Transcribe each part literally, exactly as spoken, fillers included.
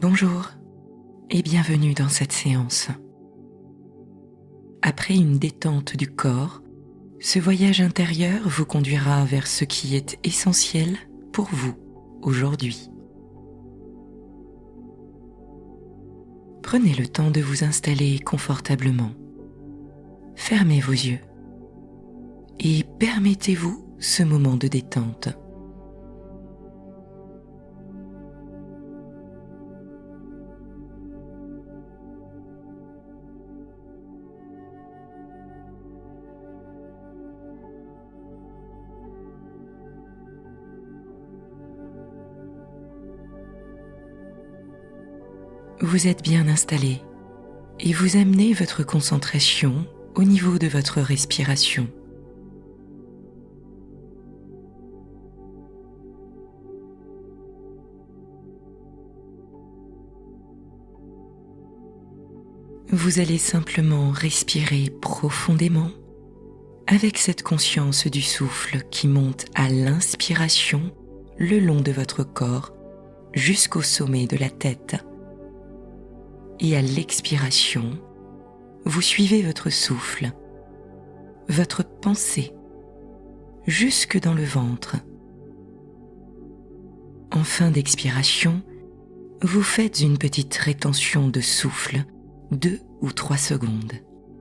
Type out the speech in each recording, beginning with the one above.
Bonjour et bienvenue dans cette séance. Après une détente du corps, ce voyage intérieur vous conduira vers ce qui est essentiel pour vous aujourd'hui. Prenez le temps de vous installer confortablement. Fermez vos yeux et permettez-vous ce moment de détente. Vous êtes bien installé et vous amenez votre concentration au niveau de votre respiration. Vous allez simplement respirer profondément avec cette conscience du souffle qui monte à l'inspiration le long de votre corps jusqu'au sommet de la tête. Et à l'expiration, vous suivez votre souffle, votre pensée, jusque dans le ventre. En fin d'expiration, vous faites une petite rétention de souffle, deux ou trois secondes.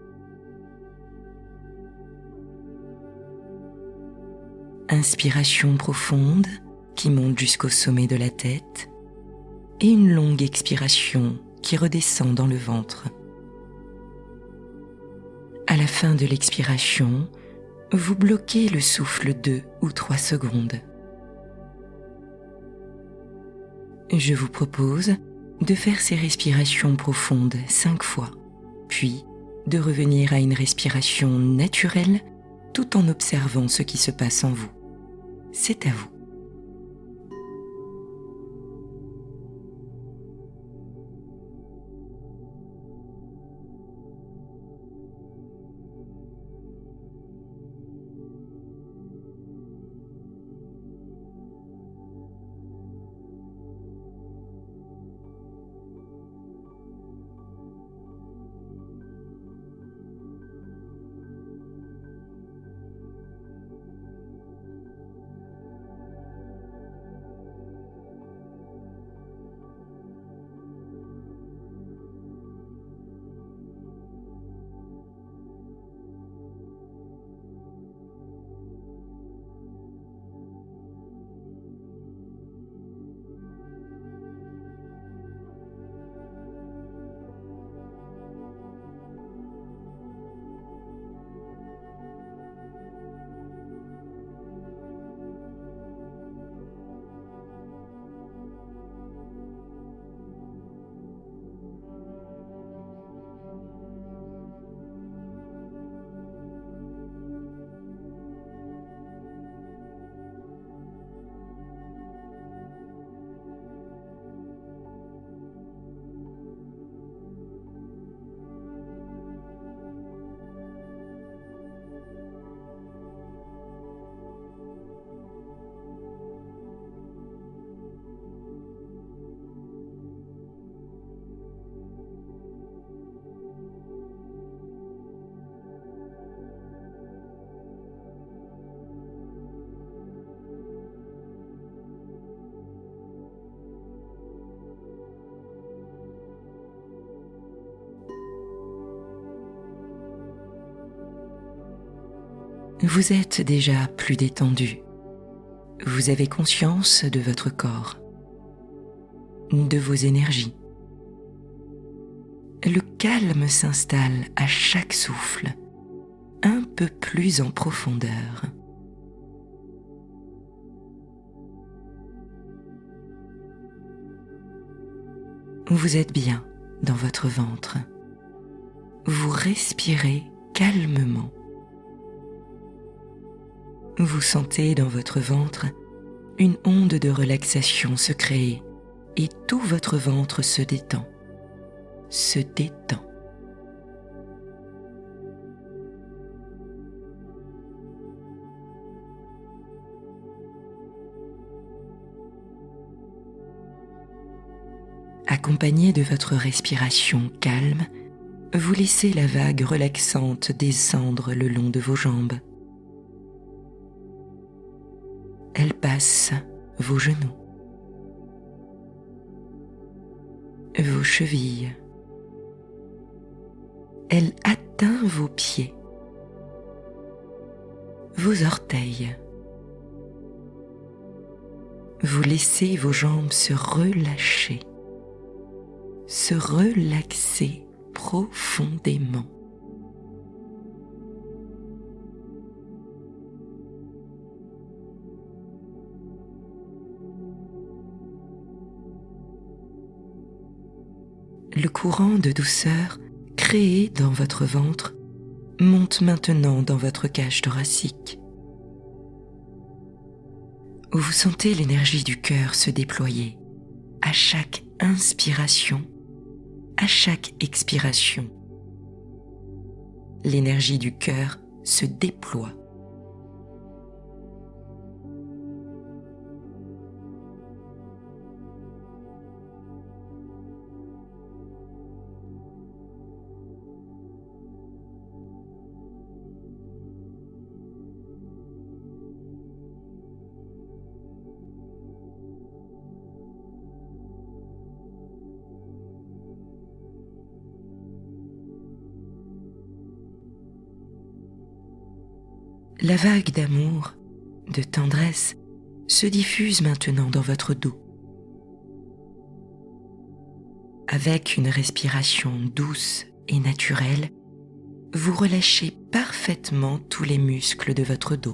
Inspiration profonde qui monte jusqu'au sommet de la tête et une longue expiration qui redescend dans le ventre. À la fin de l'expiration, vous bloquez le souffle deux ou trois secondes. Je vous propose de faire ces respirations profondes cinq fois, puis de revenir à une respiration naturelle tout en observant ce qui se passe en vous. C'est à vous. Vous êtes déjà plus détendu. Vous avez conscience de votre corps, de vos énergies. Le calme s'installe à chaque souffle, un peu plus en profondeur. Vous êtes bien dans votre ventre. Vous respirez calmement. Vous sentez dans votre ventre une onde de relaxation se créer et tout votre ventre se détend, se détend. À Accompagné de votre respiration calme, vous laissez la vague relaxante descendre le long de vos jambes. Elle passe vos genoux, vos chevilles. Elle atteint vos pieds, vos orteils. Vous laissez vos jambes se relâcher, se relaxer profondément. Le courant de douceur créé dans votre ventre monte maintenant dans votre cage thoracique, où vous sentez l'énergie du cœur se déployer à chaque inspiration, à chaque expiration. L'énergie du cœur se déploie. La vague d'amour, de tendresse, se diffuse maintenant dans votre dos. Avec une respiration douce et naturelle, vous relâchez parfaitement tous les muscles de votre dos.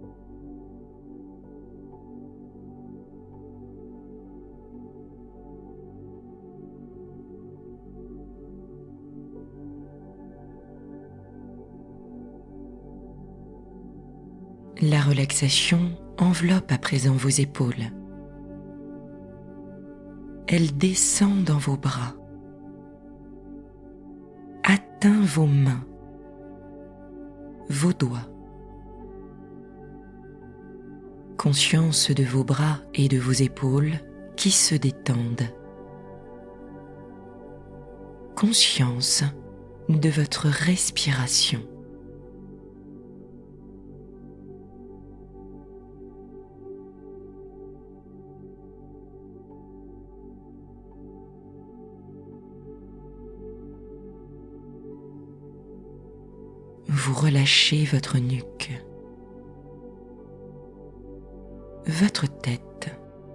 La relaxation enveloppe à présent vos épaules. Elle descend dans vos bras, atteint vos mains, vos doigts. Conscience de vos bras et de vos épaules qui se détendent. Conscience de votre respiration. Vous relâchez votre nuque, votre tête,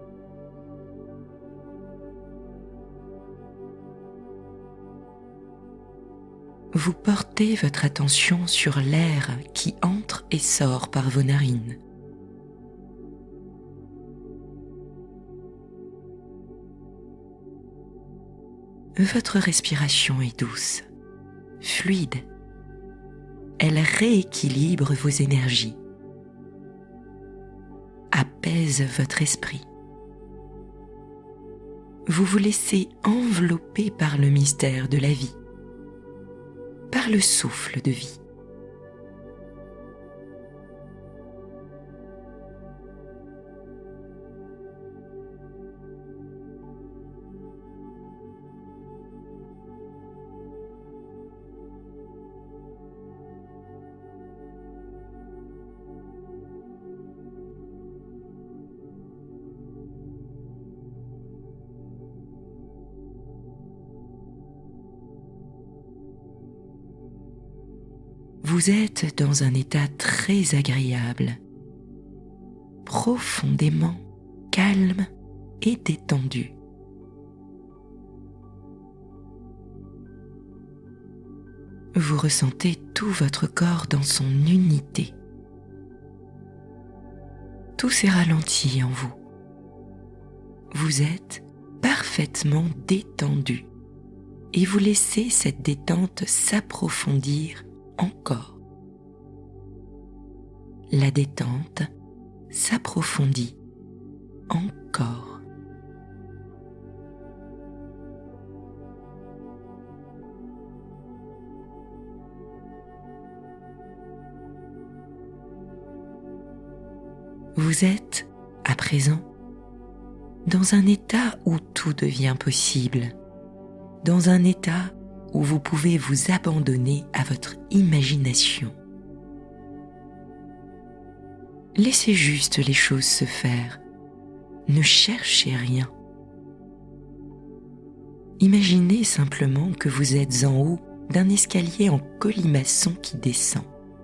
vous portez votre attention sur l'air qui entre et sort par vos narines. Votre respiration est douce, fluide. Elle rééquilibre vos énergies, apaise votre esprit. Vous vous laissez envelopper par le mystère de la vie, par le souffle de vie. Vous êtes dans un état très agréable, profondément calme et détendu. Vous ressentez tout votre corps dans son unité. Tout s'est ralenti en vous. Vous êtes parfaitement détendu et vous laissez cette détente s'approfondir encore. La détente s'approfondit encore. Vous êtes, à présent, dans un état où tout devient possible. dans un état où vous pouvez vous abandonner à votre imagination. Laissez juste les choses se faire. Ne cherchez rien. Imaginez simplement que vous êtes en haut d'un escalier en colimaçon qui descend.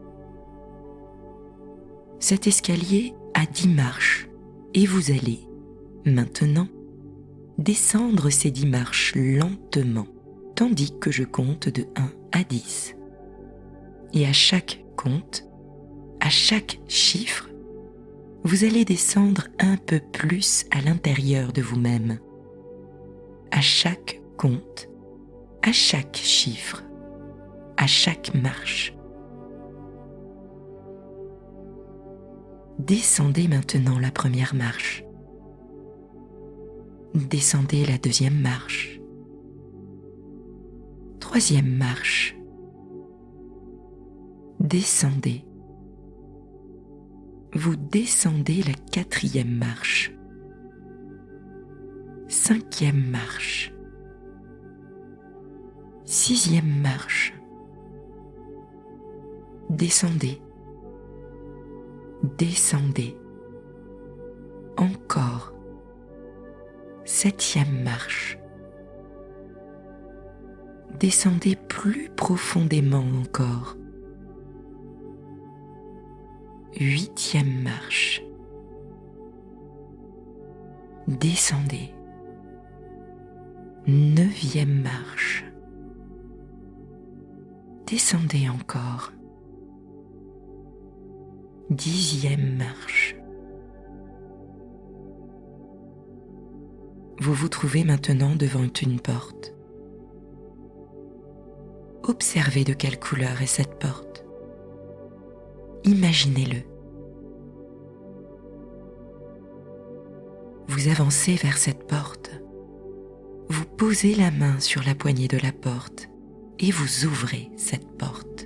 Cet escalier a dix marches et vous allez, maintenant, descendre ces dix marches lentement, tandis que je compte de un à dix. Et à chaque compte, à chaque chiffre, vous allez descendre un peu plus à l'intérieur de vous-même. À chaque compte, à chaque chiffre, à chaque marche. Descendez maintenant la première marche. Descendez la deuxième marche. Troisième marche. Descendez. Vous descendez la quatrième marche. Cinquième marche. Sixième marche. Descendez. Descendez. Encore. Septième marche. Descendez plus profondément encore. Huitième marche. Descendez. Neuvième marche. Descendez encore. Dixième marche. Vous vous trouvez maintenant devant une porte. Observez de quelle couleur est cette porte. Imaginez-le. Vous avancez vers cette porte. Vous posez la main sur la poignée de la porte et vous ouvrez cette porte.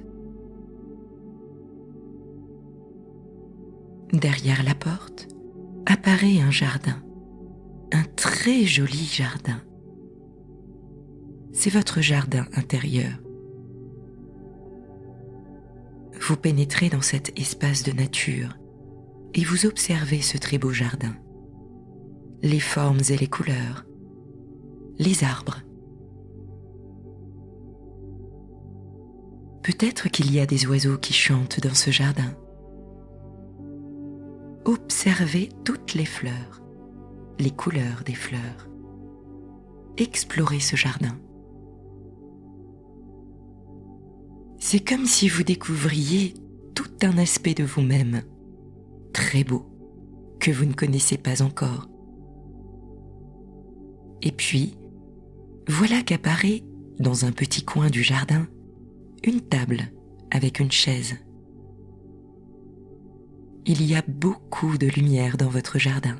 Derrière la porte apparaît un jardin, un très joli jardin. C'est votre jardin intérieur. Vous pénétrez dans cet espace de nature et vous observez ce très beau jardin, les formes et les couleurs, les arbres. Peut-être qu'il y a des oiseaux qui chantent dans ce jardin. Observez toutes les fleurs, les couleurs des fleurs. Explorez ce jardin. C'est comme si vous découvriez tout un aspect de vous-même, très beau, que vous ne connaissez pas encore. Et puis, voilà qu'apparaît, dans un petit coin du jardin, une table avec une chaise. Il y a beaucoup de lumière dans votre jardin.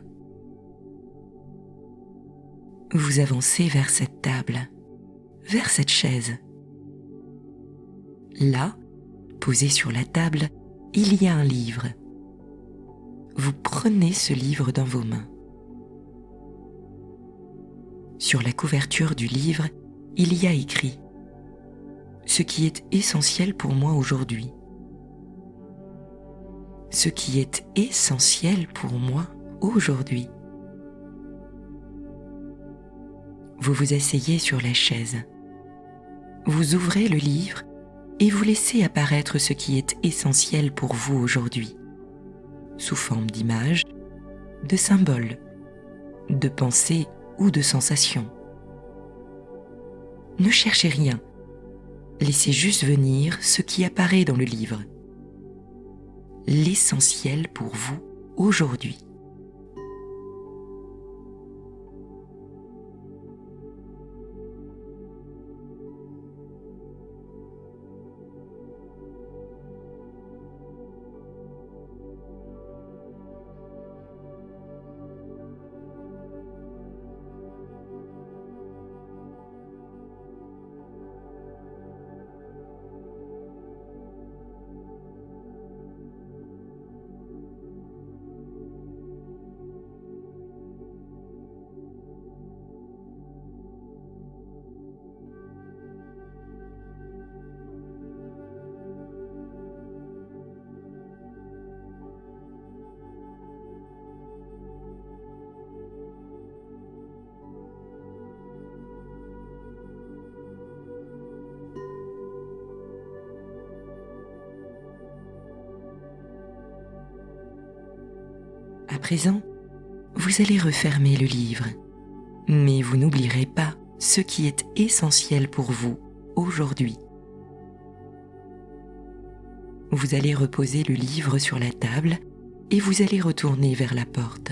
Vous avancez vers cette table, vers cette chaise. Là, posé sur la table, il y a un livre. Vous prenez ce livre dans vos mains. Sur la couverture du livre, il y a écrit « Ce qui est essentiel pour moi aujourd'hui ». Ce qui est essentiel pour moi aujourd'hui. Vous vous asseyez sur la chaise. Vous ouvrez le livre et vous laissez apparaître ce qui est essentiel pour vous aujourd'hui, sous forme d'images, de symboles, de pensées ou de sensations. Ne cherchez rien, laissez juste venir ce qui apparaît dans le livre. L'essentiel pour vous aujourd'hui. À présent, vous allez refermer le livre, mais vous n'oublierez pas ce qui est essentiel pour vous aujourd'hui. Vous allez reposer le livre sur la table et vous allez retourner vers la porte.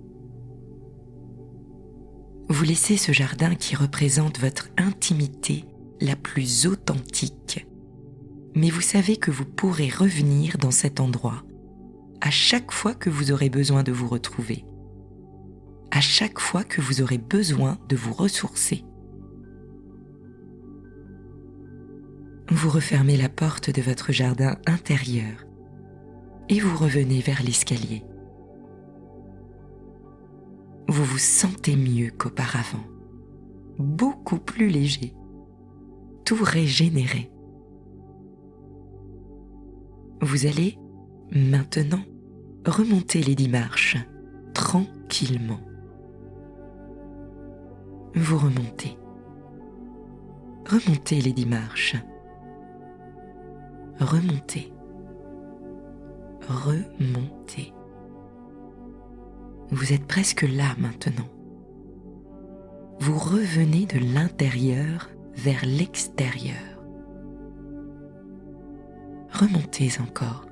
Vous laissez ce jardin qui représente votre intimité la plus authentique, mais vous savez que vous pourrez revenir dans cet endroit à chaque fois que vous aurez besoin de vous retrouver, à chaque fois que vous aurez besoin de vous ressourcer. Vous refermez la porte de votre jardin intérieur et vous revenez vers l'escalier. Vous vous sentez mieux qu'auparavant, beaucoup plus léger, tout régénéré. Vous allez maintenant remonter les dix marches tranquillement. Vous remontez. Remontez les dix marches. Remontez. Remontez. Vous êtes presque là maintenant. Vous revenez de l'intérieur vers l'extérieur. Remontez encore.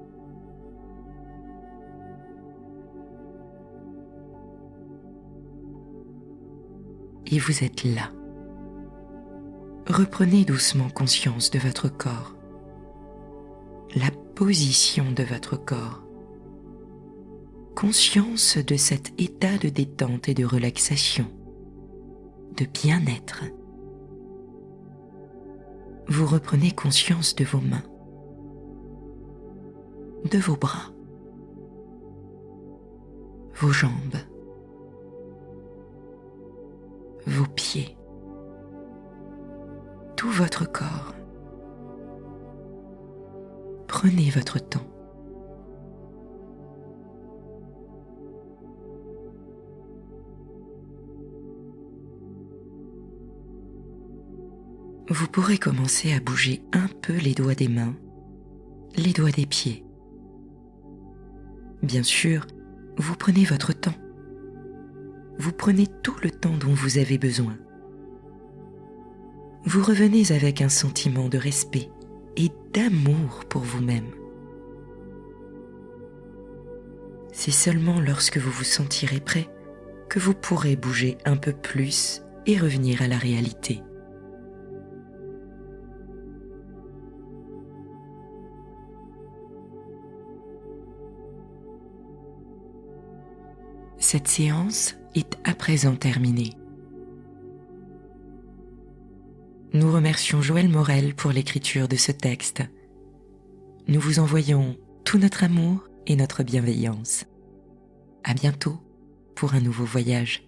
Et vous êtes là. Reprenez doucement conscience de votre corps, la position de votre corps, conscience de cet état de détente et de relaxation, de bien-être. Vous reprenez conscience de vos mains, de vos bras, vos jambes, vos pieds, tout votre corps. Prenez votre temps. Vous pourrez commencer à bouger un peu les doigts des mains, les doigts des pieds. Bien sûr, vous prenez votre temps. Vous prenez tout le temps dont vous avez besoin. Vous revenez avec un sentiment de respect et d'amour pour vous-même. C'est seulement lorsque vous vous sentirez prêt que vous pourrez bouger un peu plus et revenir à la réalité. Cette séance est à présent terminée. Nous remercions Joël Morel pour l'écriture de ce texte. Nous vous envoyons tout notre amour et notre bienveillance. À bientôt pour un nouveau voyage.